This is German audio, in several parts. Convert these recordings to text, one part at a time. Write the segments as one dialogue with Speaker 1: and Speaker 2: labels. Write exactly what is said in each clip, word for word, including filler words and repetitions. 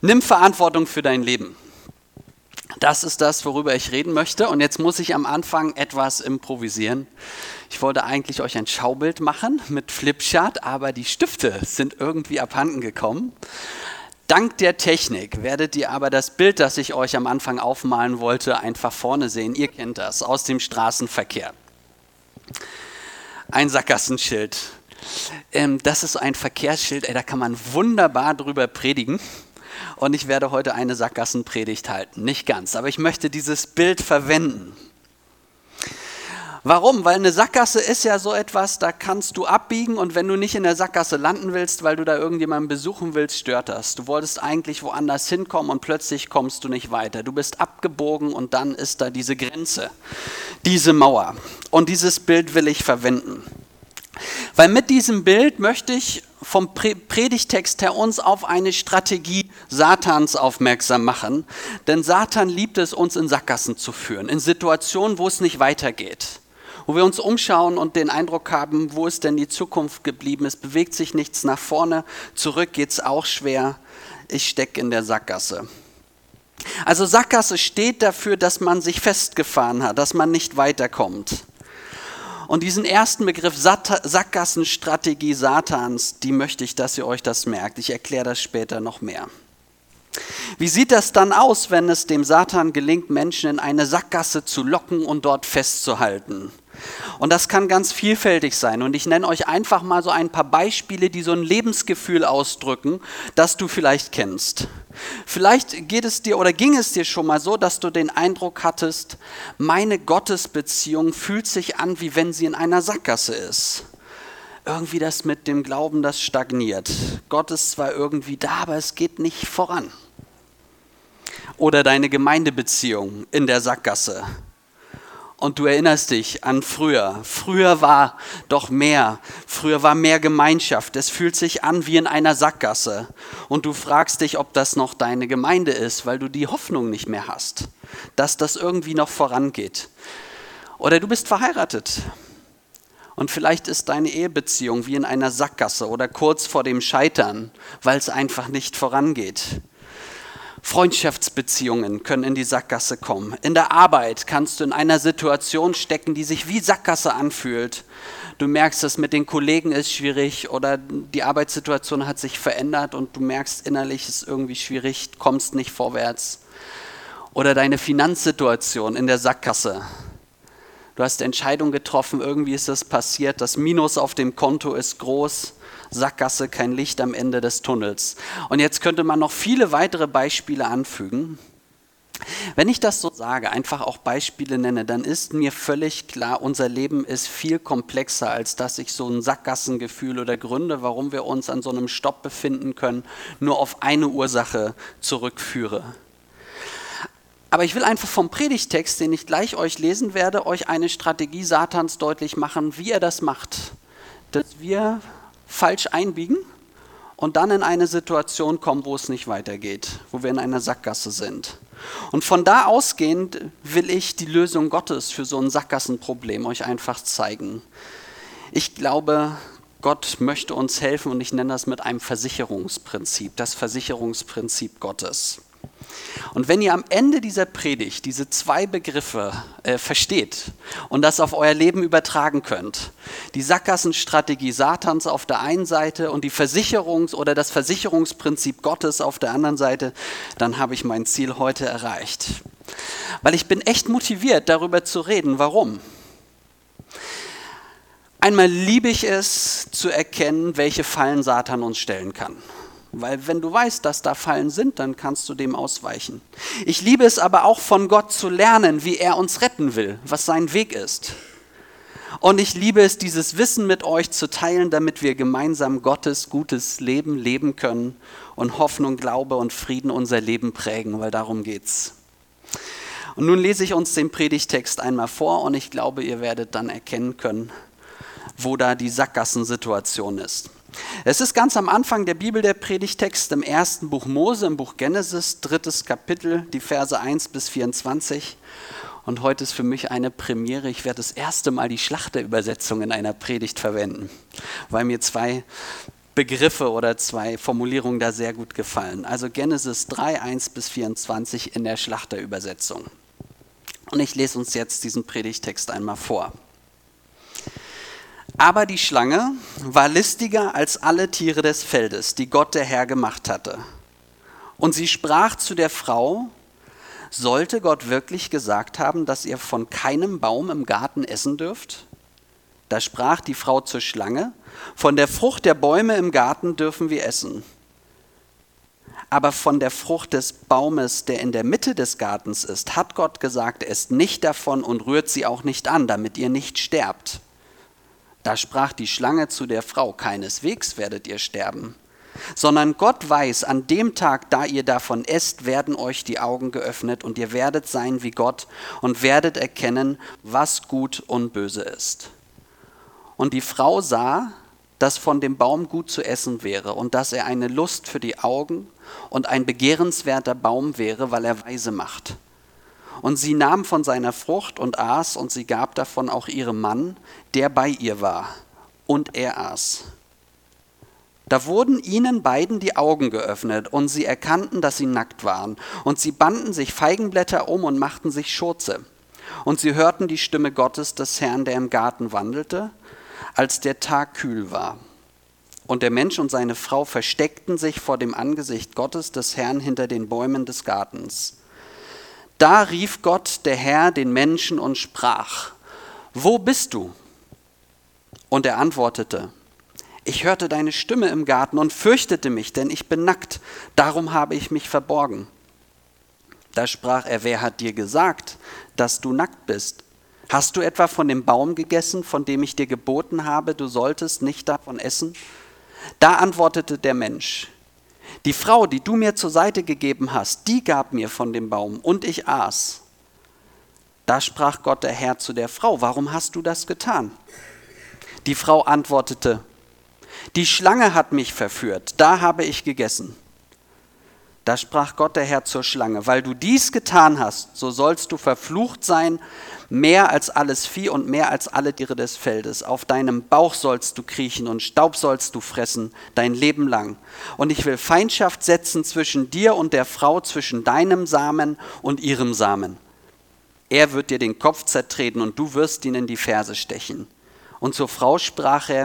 Speaker 1: Nimm Verantwortung für dein Leben. Das ist das, worüber ich reden möchte. Und jetzt muss ich am Anfang etwas improvisieren. Ich wollte eigentlich euch ein Schaubild machen mit Flipchart, aber die Stifte sind irgendwie abhanden gekommen. Dank der Technik werdet ihr aber das Bild, das ich euch am Anfang aufmalen wollte, einfach vorne sehen. Ihr kennt das aus dem Straßenverkehr. Ein Sackgassenschild. Ähm, das ist ein Verkehrsschild, ey, da kann man wunderbar drüber predigen. Und ich werde heute eine Sackgassenpredigt halten. Nicht ganz, aber ich möchte dieses Bild verwenden. Warum? Weil eine Sackgasse ist ja so etwas, da kannst du abbiegen und wenn du nicht in der Sackgasse landen willst, weil du da irgendjemanden besuchen willst, stört das. Du wolltest eigentlich woanders hinkommen und plötzlich kommst du nicht weiter. Du bist abgebogen und dann ist da diese Grenze, diese Mauer. Und dieses Bild will ich verwenden. Weil mit diesem Bild möchte ich vom Predigtext her uns auf eine Strategie Satans aufmerksam machen. Denn Satan liebt es, uns in Sackgassen zu führen, in Situationen, wo es nicht weitergeht. Wo wir uns umschauen und den Eindruck haben, wo ist denn die Zukunft geblieben? Es bewegt sich nichts nach vorne, zurück geht's auch schwer. Ich stecke in der Sackgasse. Also Sackgasse steht dafür, dass man sich festgefahren hat, dass man nicht weiterkommt. Und diesen ersten Begriff Sackgassenstrategie Satans, die möchte ich, dass ihr euch das merkt. Ich erkläre das später noch mehr. Wie sieht das dann aus, wenn es dem Satan gelingt, Menschen in eine Sackgasse zu locken und dort festzuhalten? Und das kann ganz vielfältig sein. Und ich nenne euch einfach mal so ein paar Beispiele, die so ein Lebensgefühl ausdrücken, das du vielleicht kennst. Vielleicht geht es dir oder ging es dir schon mal so, dass du den Eindruck hattest, meine Gottesbeziehung fühlt sich an, wie wenn sie in einer Sackgasse ist. Irgendwie das mit dem Glauben, das stagniert. Gott ist zwar irgendwie da, aber es geht nicht voran. Oder deine Gemeindebeziehung in der Sackgasse. Und du erinnerst dich an früher. Früher war doch mehr. Früher war mehr Gemeinschaft. Es fühlt sich an wie in einer Sackgasse. Und du fragst dich, ob das noch deine Gemeinde ist, weil du die Hoffnung nicht mehr hast, dass das irgendwie noch vorangeht. Oder du bist verheiratet. Und vielleicht ist deine Ehebeziehung wie in einer Sackgasse oder kurz vor dem Scheitern, weil es einfach nicht vorangeht. Freundschaftsbeziehungen können in die Sackgasse kommen. In der Arbeit kannst du in einer Situation stecken, die sich wie Sackgasse anfühlt. Du merkst, dass mit den Kollegen ist schwierig oder die Arbeitssituation hat sich verändert und du merkst, innerlich ist irgendwie schwierig, kommst nicht vorwärts. Oder deine Finanzsituation in der Sackgasse. Du hast Entscheidungen getroffen, irgendwie ist das passiert, das Minus auf dem Konto ist groß. Sackgasse, kein Licht am Ende des Tunnels. Und jetzt könnte man noch viele weitere Beispiele anfügen. Wenn ich das so sage, einfach auch Beispiele nenne, dann ist mir völlig klar, unser Leben ist viel komplexer, als dass ich so ein Sackgassengefühl oder Gründe, warum wir uns an so einem Stopp befinden können, nur auf eine Ursache zurückführe. Aber ich will einfach vom Predigtext, den ich gleich euch lesen werde, euch eine Strategie Satans deutlich machen, wie er das macht. Dass wir falsch einbiegen und dann in eine Situation kommen, wo es nicht weitergeht, wo wir in einer Sackgasse sind. Und von da ausgehend will ich die Lösung Gottes für so ein Sackgassenproblem euch einfach zeigen. Ich glaube, Gott möchte uns helfen und ich nenne das mit einem Versicherungsprinzip, das Versicherungsprinzip Gottes. Und wenn ihr am Ende dieser Predigt diese zwei Begriffe äh, versteht und das auf euer Leben übertragen könnt, die Sackgassenstrategie Satans auf der einen Seite und die Versicherungs- oder das Versicherungsprinzip Gottes auf der anderen Seite, dann habe ich mein Ziel heute erreicht. Weil ich bin echt motiviert, darüber zu reden. Warum? Einmal liebe ich es, zu erkennen, welche Fallen Satan uns stellen kann. Weil wenn du weißt, dass da Fallen sind, dann kannst du dem ausweichen. Ich liebe es aber auch von Gott zu lernen, wie er uns retten will, was sein Weg ist. Und ich liebe es, dieses Wissen mit euch zu teilen, damit wir gemeinsam Gottes gutes Leben leben können und Hoffnung, Glaube und Frieden unser Leben prägen, weil darum geht's. Und nun lese ich uns den Predigtext einmal vor und ich glaube, ihr werdet dann erkennen können, wo da die Sackgassensituation ist. Es ist ganz am Anfang der Bibel der Predigtext im ersten Buch Mose, im Buch Genesis, drittes Kapitel, die Verse eins bis vierundzwanzig. Und heute ist für mich eine Premiere. Ich werde das erste Mal die Schlachterübersetzung in einer Predigt verwenden, weil mir zwei Begriffe oder zwei Formulierungen da sehr gut gefallen. Also Genesis drei, eins bis vierundzwanzig in der Schlachterübersetzung. Und ich lese uns jetzt diesen Predigtext einmal vor. Aber die Schlange war listiger als alle Tiere des Feldes, die Gott der Herr gemacht hatte. Und sie sprach zu der Frau: Sollte Gott wirklich gesagt haben, dass ihr von keinem Baum im Garten essen dürft? Da sprach die Frau zur Schlange: Von der Frucht der Bäume im Garten dürfen wir essen. Aber von der Frucht des Baumes, der in der Mitte des Gartens ist, hat Gott gesagt, esst nicht davon und rührt sie auch nicht an, damit ihr nicht sterbt. Da sprach die Schlange zu der Frau: Keineswegs werdet ihr sterben, sondern Gott weiß, an dem Tag, da ihr davon esst, werden euch die Augen geöffnet und ihr werdet sein wie Gott und werdet erkennen, was gut und böse ist. Und die Frau sah, dass von dem Baum gut zu essen wäre und dass er eine Lust für die Augen und ein begehrenswerter Baum wäre, weil er weise macht. Und sie nahm von seiner Frucht und aß, und sie gab davon auch ihrem Mann, der bei ihr war, und er aß. Da wurden ihnen beiden die Augen geöffnet, und sie erkannten, dass sie nackt waren. Und sie banden sich Feigenblätter um und machten sich Schurze. Und sie hörten die Stimme Gottes des Herrn, der im Garten wandelte, als der Tag kühl war. Und der Mensch und seine Frau versteckten sich vor dem Angesicht Gottes des Herrn hinter den Bäumen des Gartens. Da rief Gott, der Herr, den Menschen und sprach: Wo bist du? Und er antwortete: Ich hörte deine Stimme im Garten und fürchtete mich, denn ich bin nackt, darum habe ich mich verborgen. Da sprach er: Wer hat dir gesagt, dass du nackt bist? Hast du etwa von dem Baum gegessen, von dem ich dir geboten habe, du solltest nicht davon essen? Da antwortete der Mensch: Die Frau, die du mir zur Seite gegeben hast, die gab mir von dem Baum, und ich aß. Da sprach Gott der Herr zu der Frau: Warum hast du das getan? Die Frau antwortete: Die Schlange hat mich verführt, da habe ich gegessen. Da sprach Gott der Herr zur Schlange: Weil du dies getan hast, so sollst du verflucht sein, mehr als alles Vieh und mehr als alle Tiere des Feldes. Auf deinem Bauch sollst du kriechen und Staub sollst du fressen, dein Leben lang. Und ich will Feindschaft setzen zwischen dir und der Frau, zwischen deinem Samen und ihrem Samen. Er wird dir den Kopf zertreten und du wirst ihn in die Ferse stechen. Und zur Frau sprach er: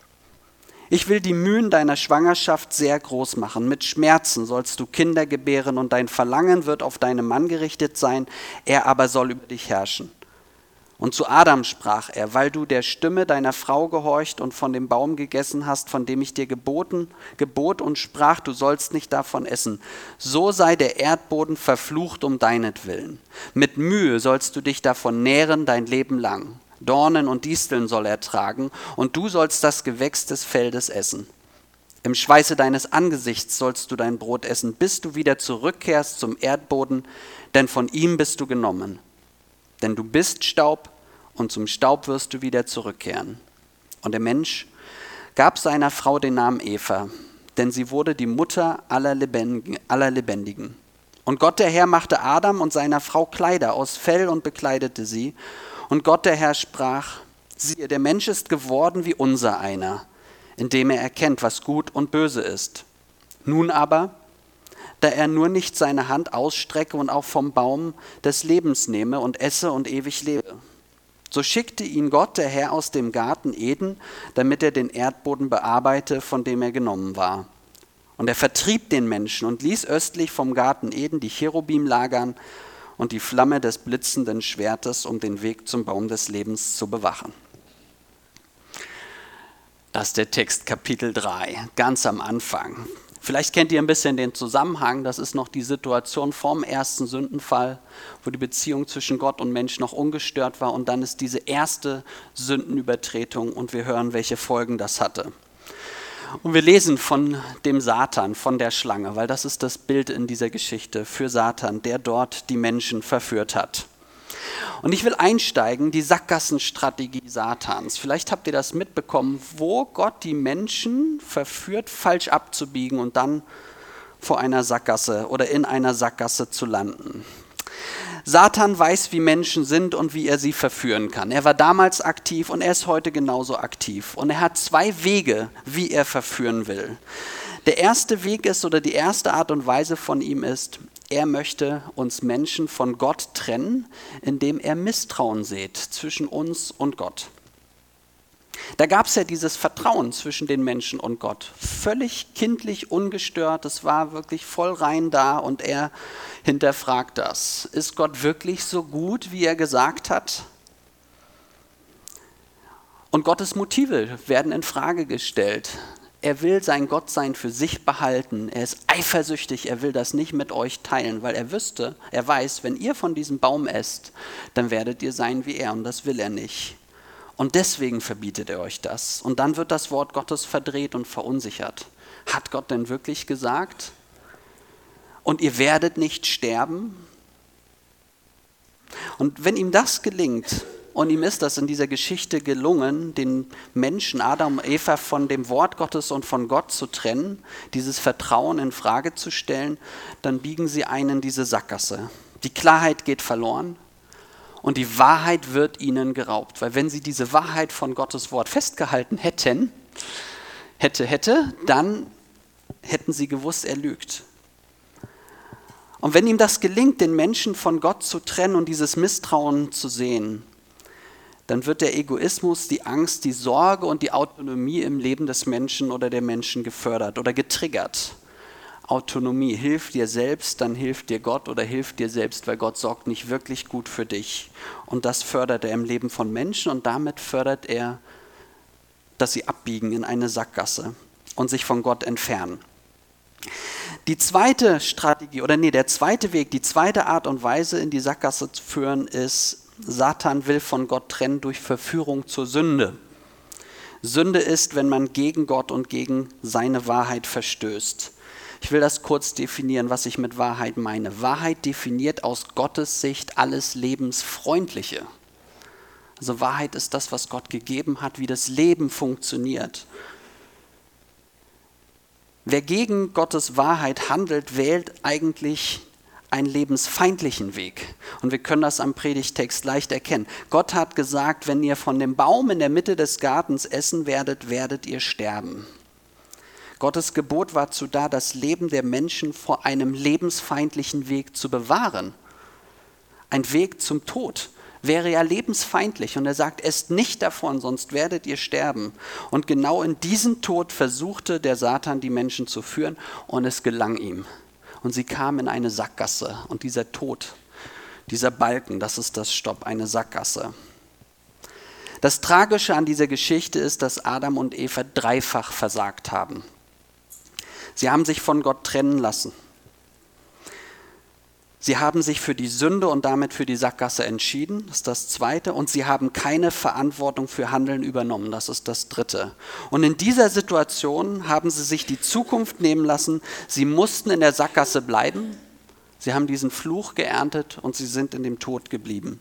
Speaker 1: Ich will die Mühen deiner Schwangerschaft sehr groß machen. Mit Schmerzen sollst du Kinder gebären und dein Verlangen wird auf deinen Mann gerichtet sein, er aber soll über dich herrschen. Und zu Adam sprach er: Weil du der Stimme deiner Frau gehorcht und von dem Baum gegessen hast, von dem ich dir geboten, gebot und sprach, du sollst nicht davon essen, so sei der Erdboden verflucht um deinetwillen. Mit Mühe sollst du dich davon nähren dein Leben lang. Dornen und Disteln soll er tragen, und du sollst das Gewächs des Feldes essen. Im Schweiße deines Angesichts sollst du dein Brot essen, bis du wieder zurückkehrst zum Erdboden, denn von ihm bist du genommen. Denn du bist Staub, und zum Staub wirst du wieder zurückkehren. Und der Mensch gab seiner Frau den Namen Eva, denn sie wurde die Mutter aller Lebendigen. Aller Lebendigen. Und Gott der Herr machte Adam und seiner Frau Kleider aus Fell und bekleidete sie. Und Gott der Herr sprach: Siehe, der Mensch ist geworden wie unser einer, indem er erkennt, was gut und böse ist. Nun aber, da er nur nicht seine Hand ausstrecke und auch vom Baum des Lebens nehme und esse und ewig lebe. So schickte ihn Gott, der Herr, aus dem Garten Eden, damit er den Erdboden bearbeite, von dem er genommen war. Und er vertrieb den Menschen und ließ östlich vom Garten Eden die Cherubim lagern und die Flamme des blitzenden Schwertes, um den Weg zum Baum des Lebens zu bewachen. Das ist der Text, Kapitel drei, ganz am Anfang. Vielleicht kennt ihr ein bisschen den Zusammenhang, das ist noch die Situation vorm ersten Sündenfall, wo die Beziehung zwischen Gott und Mensch noch ungestört war, und dann ist diese erste Sündenübertretung und wir hören, welche Folgen das hatte. Und wir lesen von dem Satan, von der Schlange, weil das ist das Bild in dieser Geschichte für Satan, der dort die Menschen verführt hat. Und ich will einsteigen, die Sackgassenstrategie Satans. Vielleicht habt ihr das mitbekommen, wo Gott die Menschen verführt, falsch abzubiegen und dann vor einer Sackgasse oder in einer Sackgasse zu landen. Satan weiß, wie Menschen sind und wie er sie verführen kann. Er war damals aktiv und er ist heute genauso aktiv. Und er hat zwei Wege, wie er verführen will. Der erste Weg ist, oder die erste Art und Weise von ihm ist, er möchte uns Menschen von Gott trennen, indem er Misstrauen sät zwischen uns und Gott. Da gab es ja dieses Vertrauen zwischen den Menschen und Gott. Völlig kindlich, ungestört, es war wirklich voll rein da und er hinterfragt das. Ist Gott wirklich so gut, wie er gesagt hat? Und Gottes Motive werden in Frage gestellt. Er will sein Gottsein für sich behalten. Er ist eifersüchtig, er will das nicht mit euch teilen, weil er wüsste, er weiß, wenn ihr von diesem Baum esst, dann werdet ihr sein wie er und das will er nicht. Und deswegen verbietet er euch das. Und dann wird das Wort Gottes verdreht und verunsichert. Hat Gott denn wirklich gesagt? Und ihr werdet nicht sterben? Und wenn ihm das gelingt, und ihm ist das in dieser Geschichte gelungen, den Menschen Adam und Eva von dem Wort Gottes und von Gott zu trennen, dieses Vertrauen in Frage zu stellen, dann biegen sie ein in diese Sackgasse. Die Klarheit geht verloren. Und die Wahrheit wird ihnen geraubt. Weil wenn sie diese Wahrheit von Gottes Wort festgehalten hätten, hätte, hätte, dann hätten sie gewusst, er lügt. Und wenn ihm das gelingt, den Menschen von Gott zu trennen und dieses Misstrauen zu sehen, dann wird der Egoismus, die Angst, die Sorge und die Autonomie im Leben des Menschen oder der Menschen gefördert oder getriggert. Autonomie, hilf dir selbst, dann hilft dir Gott oder hilft dir selbst, weil Gott sorgt nicht wirklich gut für dich. Und das fördert er im Leben von Menschen und damit fördert er, dass sie abbiegen in eine Sackgasse und sich von Gott entfernen. Die zweite Strategie, oder nee, der zweite Weg, die zweite Art und Weise in die Sackgasse zu führen ist, Satan will von Gott trennen durch Verführung zur Sünde. Sünde ist, wenn man gegen Gott und gegen seine Wahrheit verstößt. Ich will das kurz definieren, was ich mit Wahrheit meine. Wahrheit definiert aus Gottes Sicht alles Lebensfreundliche. Also Wahrheit ist das, was Gott gegeben hat, wie das Leben funktioniert. Wer gegen Gottes Wahrheit handelt, wählt eigentlich einen lebensfeindlichen Weg. Und wir können das am Predigtext leicht erkennen. Gott hat gesagt, wenn ihr von dem Baum in der Mitte des Gartens essen werdet, werdet ihr sterben. Gottes Gebot war dazu da, das Leben der Menschen vor einem lebensfeindlichen Weg zu bewahren. Ein Weg zum Tod wäre ja lebensfeindlich. Und er sagt, esst nicht davon, sonst werdet ihr sterben. Und genau in diesen Tod versuchte der Satan, die Menschen zu führen, und es gelang ihm. Und sie kamen in eine Sackgasse. Und dieser Tod, dieser Balken, das ist das Stopp, eine Sackgasse. Das Tragische an dieser Geschichte ist, dass Adam und Eva dreifach versagt haben. Sie haben sich von Gott trennen lassen. Sie haben sich für die Sünde und damit für die Sackgasse entschieden, das ist das Zweite. Und sie haben keine Verantwortung für Handeln übernommen, das ist das Dritte. Und in dieser Situation haben sie sich die Zukunft nehmen lassen. Sie mussten in der Sackgasse bleiben. Sie haben diesen Fluch geerntet und sie sind in dem Tod geblieben.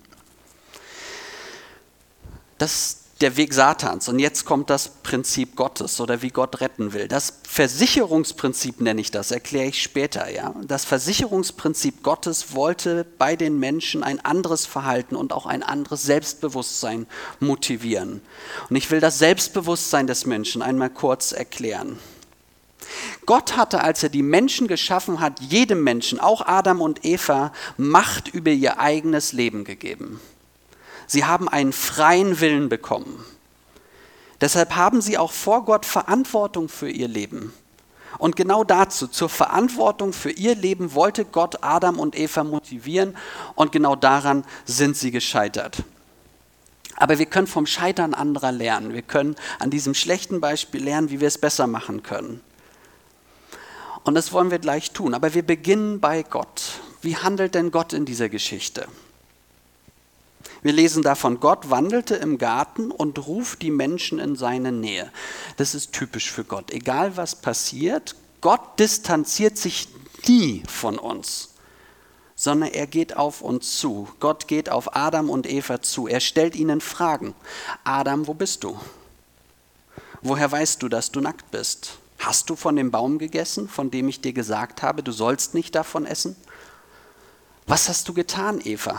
Speaker 1: Das ist der Weg Satans. Und jetzt kommt das Prinzip Gottes oder wie Gott retten will. Das Versicherungsprinzip nenne ich das, erkläre ich später. Ja? Das Versicherungsprinzip Gottes wollte bei den Menschen ein anderes Verhalten und auch ein anderes Selbstbewusstsein motivieren. Und ich will das Selbstbewusstsein des Menschen einmal kurz erklären. Gott hatte, als er die Menschen geschaffen hat, jedem Menschen, auch Adam und Eva, Macht über ihr eigenes Leben gegeben. Sie haben einen freien Willen bekommen. Deshalb haben sie auch vor Gott Verantwortung für ihr Leben. Und genau dazu, zur Verantwortung für ihr Leben, wollte Gott Adam und Eva motivieren und genau daran sind sie gescheitert. Aber wir können vom Scheitern anderer lernen. Wir können an diesem schlechten Beispiel lernen, wie wir es besser machen können. Und das wollen wir gleich tun. Aber wir beginnen bei Gott. Wie handelt denn Gott in dieser Geschichte? Wir lesen davon, Gott wandelte im Garten und ruft die Menschen in seine Nähe. Das ist typisch für Gott. Egal was passiert, Gott distanziert sich nie von uns, sondern er geht auf uns zu. Gott geht auf Adam und Eva zu. Er stellt ihnen Fragen. Adam, wo bist du? Woher weißt du, dass du nackt bist? Hast du von dem Baum gegessen, von dem ich dir gesagt habe, du sollst nicht davon essen? Was hast du getan, Eva?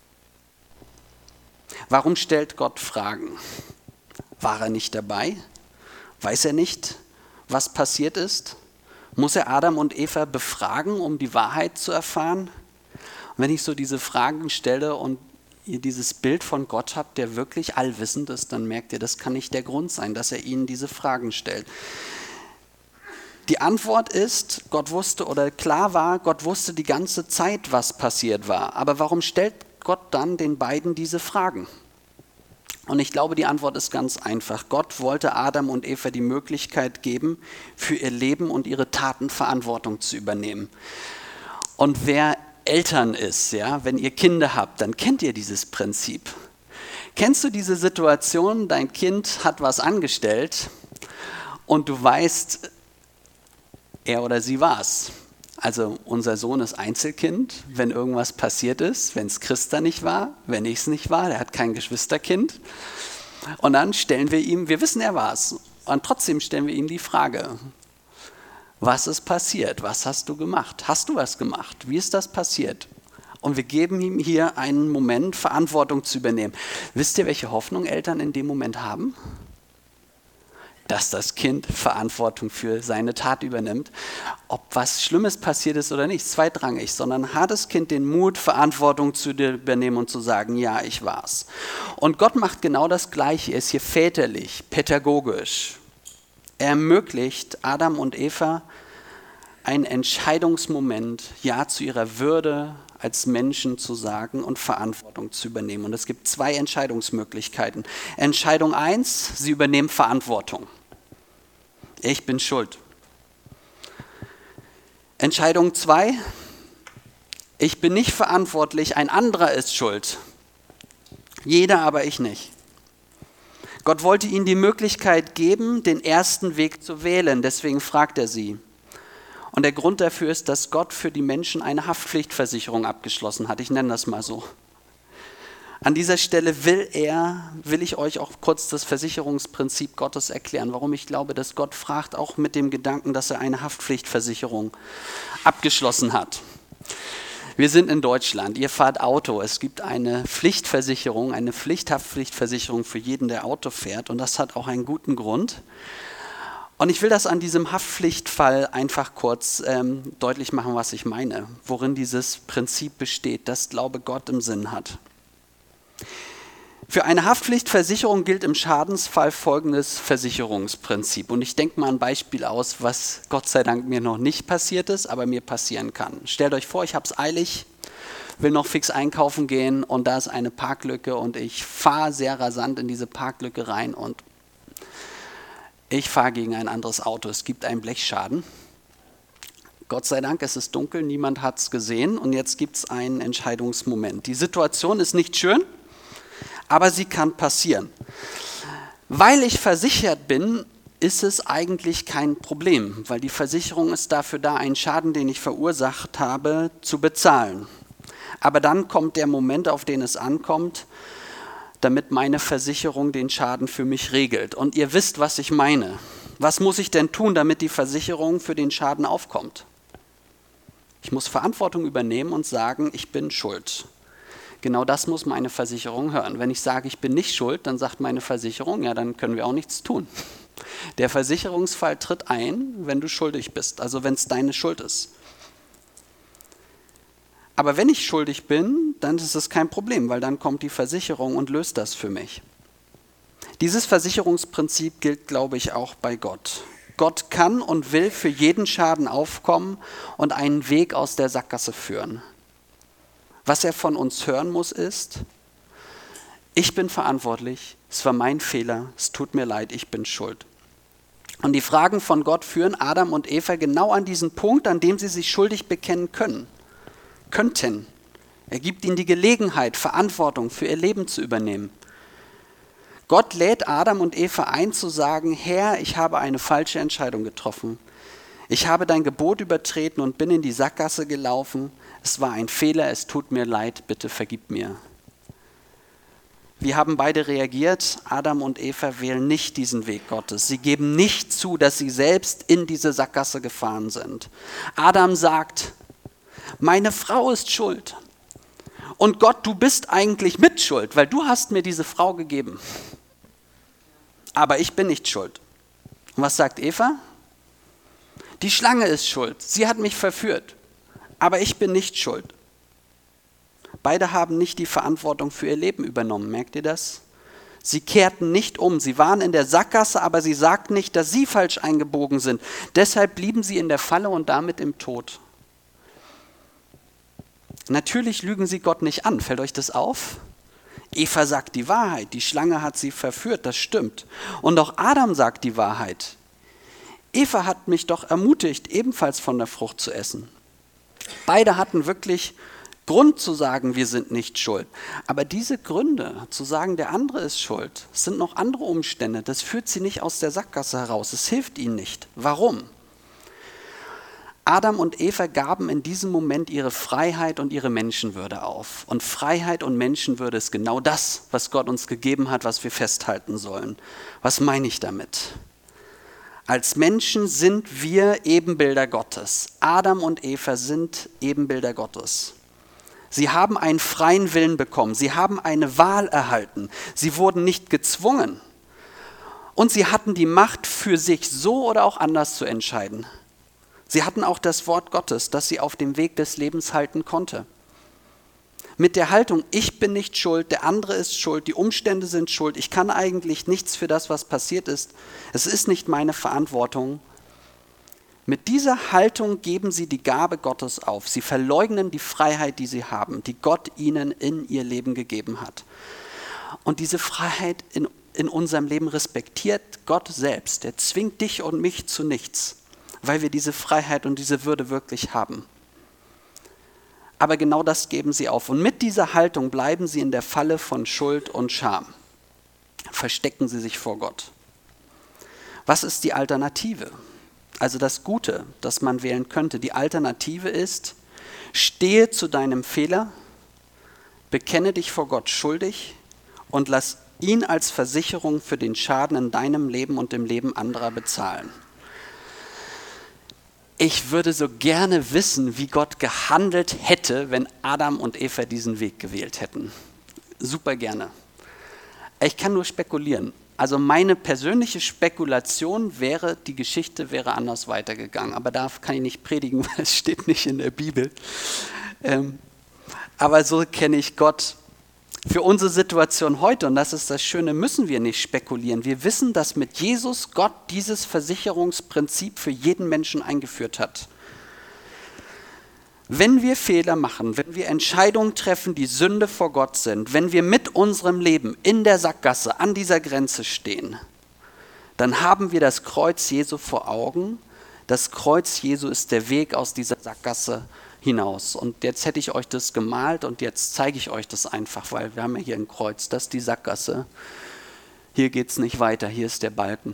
Speaker 1: Warum stellt Gott Fragen? War er nicht dabei? Weiß er nicht, was passiert ist? Muss er Adam und Eva befragen, um die Wahrheit zu erfahren? Und wenn ich so diese Fragen stelle und ihr dieses Bild von Gott habt, der wirklich allwissend ist, dann merkt ihr, das kann nicht der Grund sein, dass er ihnen diese Fragen stellt. Die Antwort ist, Gott wusste oder klar war, Gott wusste die ganze Zeit, was passiert war. Aber warum stellt Gott dann den beiden diese Fragen? Und ich glaube, die Antwort ist ganz einfach. Gott wollte Adam und Eva die Möglichkeit geben, für ihr Leben und ihre Taten Verantwortung zu übernehmen. Und wer Eltern ist, ja, wenn ihr Kinder habt, dann kennt ihr dieses Prinzip. Kennst du diese Situation, dein Kind hat was angestellt und du weißt, er oder sie war's. Also unser Sohn ist Einzelkind, wenn irgendwas passiert ist, wenn es Christa nicht war, wenn ich es nicht war, der hat kein Geschwisterkind. Und dann stellen wir ihm, wir wissen, er war's, und trotzdem stellen wir ihm die Frage, was ist passiert? Was hast du gemacht? Hast du was gemacht? Wie ist das passiert? Und wir geben ihm hier einen Moment, Verantwortung zu übernehmen. Wisst ihr, welche Hoffnung Eltern in dem Moment haben? Dass das Kind Verantwortung für seine Tat übernimmt. Ob was Schlimmes passiert ist oder nicht, zweitrangig, sondern hat das Kind den Mut, Verantwortung zu übernehmen und zu sagen, ja, ich war's. Und Gott macht genau das Gleiche, er ist hier väterlich, pädagogisch. Er ermöglicht Adam und Eva einen Entscheidungsmoment, Ja zu ihrer Würde als Menschen zu sagen und Verantwortung zu übernehmen. Und es gibt zwei Entscheidungsmöglichkeiten. Entscheidung eins, sie übernehmen Verantwortung. Ich bin schuld. Entscheidung zwei, ich bin nicht verantwortlich, ein anderer ist schuld. Jeder, aber ich nicht. Gott wollte ihnen die Möglichkeit geben, den ersten Weg zu wählen, deswegen fragt er sie. Und der Grund dafür ist, dass Gott für die Menschen eine Haftpflichtversicherung abgeschlossen hat. Ich nenne das mal so. An dieser Stelle will er, will ich euch auch kurz das Versicherungsprinzip Gottes erklären, warum ich glaube, dass Gott fragt, auch mit dem Gedanken, dass er eine Haftpflichtversicherung abgeschlossen hat. Wir sind in Deutschland, ihr fahrt Auto, es gibt eine Pflichtversicherung, eine Pflichthaftpflichtversicherung für jeden, der Auto fährt, und das hat auch einen guten Grund. Und ich will das an diesem Haftpflichtfall einfach kurz ähm, deutlich machen, was ich meine, worin dieses Prinzip besteht, das Glaube Gott im Sinn hat. Für eine Haftpflichtversicherung gilt im Schadensfall folgendes Versicherungsprinzip. Und ich denke mal ein Beispiel aus, was Gott sei Dank mir noch nicht passiert ist, aber mir passieren kann. Stellt euch vor, ich habe es eilig, will noch fix einkaufen gehen und da ist eine Parklücke und ich fahre sehr rasant in diese Parklücke rein und ich fahre gegen ein anderes Auto. Es gibt einen Blechschaden. Gott sei Dank, es ist dunkel, niemand hat es gesehen und jetzt gibt es einen Entscheidungsmoment. Die Situation ist nicht schön, aber sie kann passieren. Weil ich versichert bin, ist es eigentlich kein Problem, weil die Versicherung ist dafür da, einen Schaden, den ich verursacht habe, zu bezahlen. Aber dann kommt der Moment, auf den es ankommt, damit meine Versicherung den Schaden für mich regelt. Und ihr wisst, was ich meine. Was muss ich denn tun, damit die Versicherung für den Schaden aufkommt? Ich muss Verantwortung übernehmen und sagen, ich bin schuld. Genau das muss meine Versicherung hören. Wenn ich sage, ich bin nicht schuld, dann sagt meine Versicherung, ja, dann können wir auch nichts tun. Der Versicherungsfall tritt ein, wenn du schuldig bist, also wenn es deine Schuld ist. Aber wenn ich schuldig bin, dann ist es kein Problem, weil dann kommt die Versicherung und löst das für mich. Dieses Versicherungsprinzip gilt, glaube ich, auch bei Gott. Gott kann und will für jeden Schaden aufkommen und einen Weg aus der Sackgasse führen. Was er von uns hören muss ist, ich bin verantwortlich, es war mein Fehler, es tut mir leid, ich bin schuld. Und die Fragen von Gott führen Adam und Eva genau an diesen Punkt, an dem sie sich schuldig bekennen können. Könnten. Er gibt ihnen die Gelegenheit, Verantwortung für ihr Leben zu übernehmen. Gott lädt Adam und Eva ein zu sagen, Herr, ich habe eine falsche Entscheidung getroffen. Ich habe dein Gebot übertreten und bin in die Sackgasse gelaufen. Es war ein Fehler, es tut mir leid, bitte vergib mir. Wir haben beide reagiert. Adam und Eva wählen nicht diesen Weg Gottes. Sie geben nicht zu, dass sie selbst in diese Sackgasse gefahren sind. Adam sagt, meine Frau ist schuld. Und Gott, du bist eigentlich mitschuld, weil du hast mir diese Frau gegeben. Aber ich bin nicht schuld. Und was sagt Eva? Die Schlange ist schuld. Sie hat mich verführt. Aber ich bin nicht schuld. Beide haben nicht die Verantwortung für ihr Leben übernommen. Merkt ihr das? Sie kehrten nicht um. Sie waren in der Sackgasse, aber sie sagten nicht, dass sie falsch eingebogen sind. Deshalb blieben sie in der Falle und damit im Tod. Natürlich lügen sie Gott nicht an. Fällt euch das auf? Eva sagt die Wahrheit. Die Schlange hat sie verführt. Das stimmt. Und auch Adam sagt die Wahrheit. Eva hat mich doch ermutigt, ebenfalls von der Frucht zu essen. Beide hatten wirklich Grund zu sagen, wir sind nicht schuld. Aber diese Gründe, zu sagen, der andere ist schuld, sind noch andere Umstände. Das führt sie nicht aus der Sackgasse heraus. Es hilft ihnen nicht. Warum? Adam und Eva gaben in diesem Moment ihre Freiheit und ihre Menschenwürde auf. Und Freiheit und Menschenwürde ist genau das, was Gott uns gegeben hat, was wir festhalten sollen. Was meine ich damit? Als Menschen sind wir Ebenbilder Gottes. Adam und Eva sind Ebenbilder Gottes. Sie haben einen freien Willen bekommen. Sie haben eine Wahl erhalten. Sie wurden nicht gezwungen. Und sie hatten die Macht, für sich so oder auch anders zu entscheiden. Sie hatten auch das Wort Gottes, das sie auf dem Weg des Lebens halten konnte. Mit der Haltung, ich bin nicht schuld, der andere ist schuld, die Umstände sind schuld, ich kann eigentlich nichts für das, was passiert ist. Es ist nicht meine Verantwortung. Mit dieser Haltung geben sie die Gabe Gottes auf. Sie verleugnen die Freiheit, die sie haben, die Gott ihnen in ihr Leben gegeben hat. Und diese Freiheit in, in unserem Leben respektiert Gott selbst. Er zwingt dich und mich zu nichts, weil wir diese Freiheit und diese Würde wirklich haben. Aber genau das geben sie auf. Und mit dieser Haltung bleiben sie in der Falle von Schuld und Scham. Verstecken sie sich vor Gott. Was ist die Alternative? Also das Gute, das man wählen könnte. Die Alternative ist, stehe zu deinem Fehler, bekenne dich vor Gott schuldig und lass ihn als Versicherung für den Schaden in deinem Leben und im Leben anderer bezahlen. Ich würde so gerne wissen, wie Gott gehandelt hätte, wenn Adam und Eva diesen Weg gewählt hätten. Super gerne. Ich kann nur spekulieren. Also meine persönliche Spekulation wäre, die Geschichte wäre anders weitergegangen. Aber da kann ich nicht predigen, weil es steht nicht in der Bibel. Ähm, aber so kenne ich Gott. Für unsere Situation heute, und das ist das Schöne, müssen wir nicht spekulieren. Wir wissen, dass mit Jesus Gott dieses Versicherungsprinzip für jeden Menschen eingeführt hat. Wenn wir Fehler machen, wenn wir Entscheidungen treffen, die Sünde vor Gott sind, wenn wir mit unserem Leben in der Sackgasse an dieser Grenze stehen, dann haben wir das Kreuz Jesu vor Augen. Das Kreuz Jesu ist der Weg aus dieser Sackgasse hinaus. Und jetzt hätte ich euch das gemalt und jetzt zeige ich euch das einfach, weil wir haben ja hier ein Kreuz, das ist die Sackgasse. Hier geht es nicht weiter, hier ist der Balken.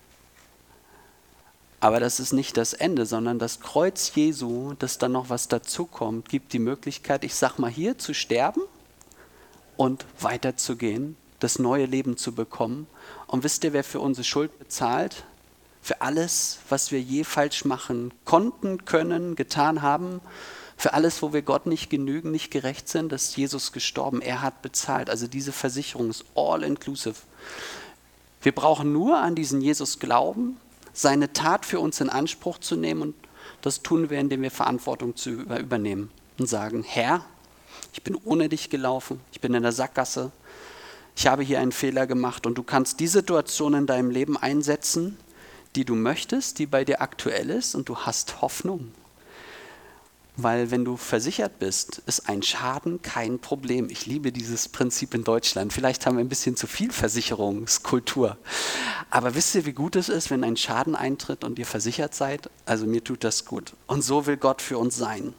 Speaker 1: Aber das ist nicht das Ende, sondern das Kreuz Jesu, das dann noch was dazukommt, gibt die Möglichkeit, ich sag mal hier, zu sterben und weiterzugehen, das neue Leben zu bekommen. Und wisst ihr, wer für unsere Schuld bezahlt? Für alles, was wir je falsch machen konnten, können, getan haben, für alles, wo wir Gott nicht genügen, nicht gerecht sind, ist Jesus gestorben. Er hat bezahlt. Also diese Versicherung ist all inclusive. Wir brauchen nur an diesen Jesus glauben, seine Tat für uns in Anspruch zu nehmen, und das tun wir, indem wir Verantwortung zu übernehmen und sagen, Herr, ich bin ohne dich gelaufen, ich bin in der Sackgasse, ich habe hier einen Fehler gemacht und du kannst die Situation in deinem Leben einsetzen, die du möchtest, die bei dir aktuell ist, und du hast Hoffnung. Weil wenn du versichert bist, ist ein Schaden kein Problem. Ich liebe dieses Prinzip in Deutschland. Vielleicht haben wir ein bisschen zu viel Versicherungskultur. Aber wisst ihr, wie gut es ist, wenn ein Schaden eintritt und ihr versichert seid? Also mir tut das gut. Und so will Gott für uns sein.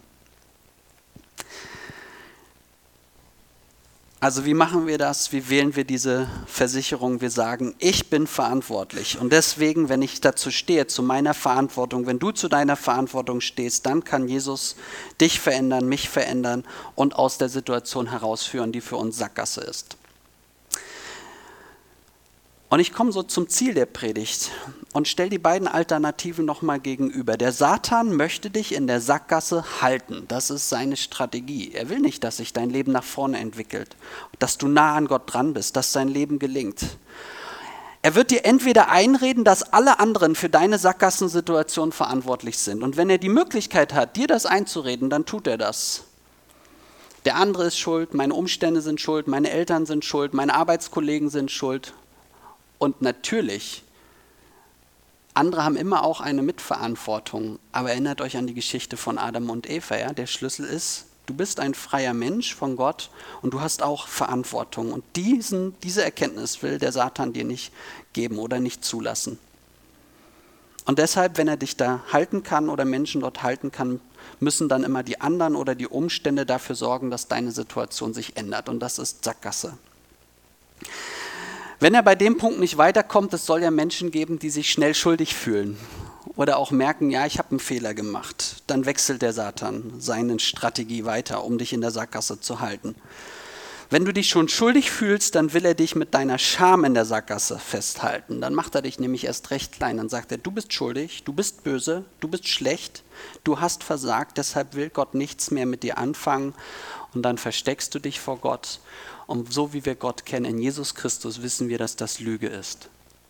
Speaker 1: Also wie machen wir das? Wie wählen wir diese Versicherung? Wir sagen, ich bin verantwortlich. Und deswegen, wenn ich dazu stehe, zu meiner Verantwortung, wenn du zu deiner Verantwortung stehst, dann kann Jesus dich verändern, mich verändern und aus der Situation herausführen, die für uns Sackgasse ist. Und ich komme so zum Ziel der Predigt und stelle die beiden Alternativen nochmal gegenüber. Der Satan möchte dich in der Sackgasse halten. Das ist seine Strategie. Er will nicht, dass sich dein Leben nach vorne entwickelt, dass du nah an Gott dran bist, dass dein Leben gelingt. Er wird dir entweder einreden, dass alle anderen für deine Sackgassensituation verantwortlich sind. Und wenn er die Möglichkeit hat, dir das einzureden, dann tut er das. Der andere ist schuld, meine Umstände sind schuld, meine Eltern sind schuld, meine Arbeitskollegen sind schuld. Und natürlich, andere haben immer auch eine Mitverantwortung. Aber erinnert euch an die Geschichte von Adam und Eva. Ja? Der Schlüssel ist, du bist ein freier Mensch von Gott und du hast auch Verantwortung. Und diesen, diese Erkenntnis will der Satan dir nicht geben oder nicht zulassen. Und deshalb, wenn er dich da halten kann oder Menschen dort halten kann, müssen dann immer die anderen oder die Umstände dafür sorgen, dass deine Situation sich ändert. Und das ist Sackgasse. Wenn er bei dem Punkt nicht weiterkommt, es soll ja Menschen geben, die sich schnell schuldig fühlen oder auch merken, ja, ich habe einen Fehler gemacht. Dann wechselt der Satan seine Strategie weiter, um dich in der Sackgasse zu halten. Wenn du dich schon schuldig fühlst, dann will er dich mit deiner Scham in der Sackgasse festhalten. Dann macht er dich nämlich erst recht klein. Dann sagt er, du bist schuldig, du bist böse, du bist schlecht, du hast versagt, deshalb will Gott nichts mehr mit dir anfangen. Und dann versteckst du dich vor Gott. Und so wie wir Gott kennen in Jesus Christus, wissen wir, dass das Lüge ist.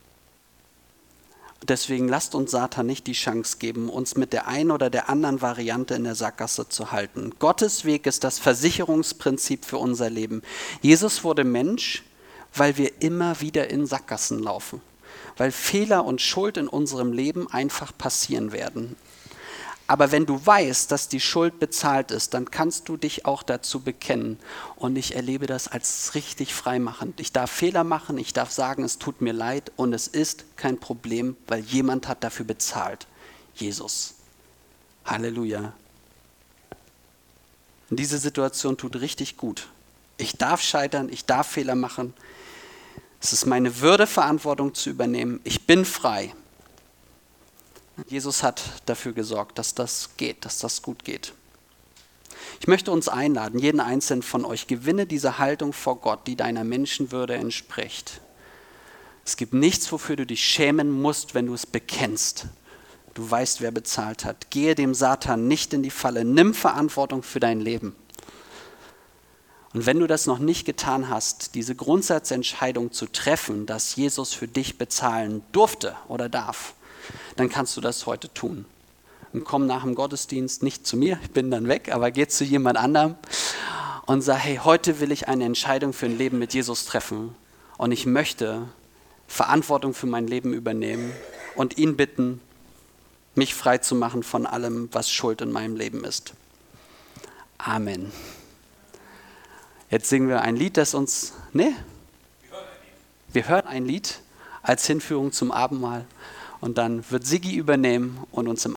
Speaker 1: Deswegen lasst uns Satan nicht die Chance geben, uns mit der einen oder der anderen Variante in der Sackgasse zu halten. Gottes Weg ist das Versicherungsprinzip für unser Leben. Jesus wurde Mensch, weil wir immer wieder in Sackgassen laufen. Weil Fehler und Schuld in unserem Leben einfach passieren werden. Aber wenn du weißt, dass die Schuld bezahlt ist, dann kannst du dich auch dazu bekennen. Und ich erlebe das als richtig freimachend. Ich darf Fehler machen, ich darf sagen, es tut mir leid und es ist kein Problem, weil jemand hat dafür bezahlt. Jesus. Halleluja. Und diese Situation tut richtig gut. Ich darf scheitern, ich darf Fehler machen. Es ist meine Würde, Verantwortung zu übernehmen. Ich bin frei. Jesus hat dafür gesorgt, dass das geht, dass das gut geht. Ich möchte uns einladen, jeden einzelnen von euch, gewinne diese Haltung vor Gott, die deiner Menschenwürde entspricht. Es gibt nichts, wofür du dich schämen musst, wenn du es bekennst. Du weißt, wer bezahlt hat. Gehe dem Satan nicht in die Falle, nimm Verantwortung für dein Leben. Und wenn du das noch nicht getan hast, diese Grundsatzentscheidung zu treffen, dass Jesus für dich bezahlen durfte oder darf, dann kannst du das heute tun. Und komm nach dem Gottesdienst nicht zu mir, ich bin dann weg, aber geh zu jemand anderem und sag, hey, heute will ich eine Entscheidung für ein Leben mit Jesus treffen und ich möchte Verantwortung für mein Leben übernehmen und ihn bitten, mich frei zu machen von allem, was Schuld in meinem Leben ist. Amen. Jetzt singen wir ein Lied, das uns, ne? Wir hören ein Lied als Hinführung zum Abendmahl. Und dann wird Siggi übernehmen und uns im